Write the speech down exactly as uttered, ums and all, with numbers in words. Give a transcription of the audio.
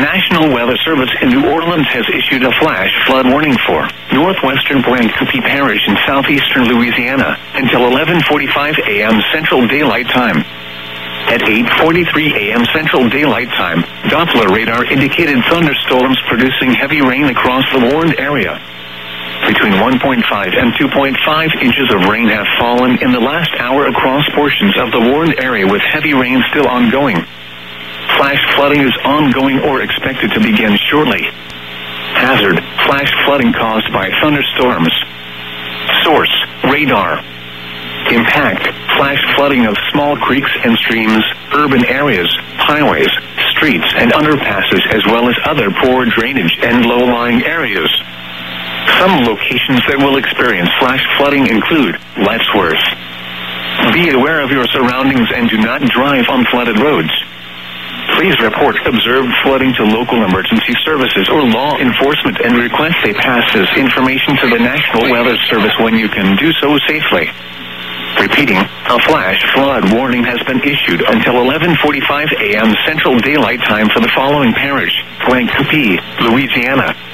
National Weather Service in New Orleans has issued a flash flood warning for northwestern Blanc-Coupe Parish in southeastern Louisiana until eleven forty-five a.m. Central Daylight Time. At eight forty-three a.m. Central Daylight Time, Doppler radar indicated thunderstorms producing heavy rain across the warned area. Between one point five and two point five inches of rain have fallen in the last hour across portions of the warned area, with heavy rain still ongoing. Flash flooding is ongoing or expected to begin shortly. Hazard: flash flooding caused by thunderstorms. Source: radar. Impact: flash flooding of small creeks and streams, urban areas, highways, streets, and underpasses, as well as other poor drainage and low-lying areas. Some locations that will experience flash flooding include Lettsworth. Be aware of your surroundings and do not drive on flooded roads. Please report observed flooding to local emergency services or law enforcement and request they pass this information to the National Weather Service when you can do so safely. Repeating, a flash flood warning has been issued until eleven forty-five a.m. Central Daylight Time for the following parish: Blanc-Coupe, Louisiana.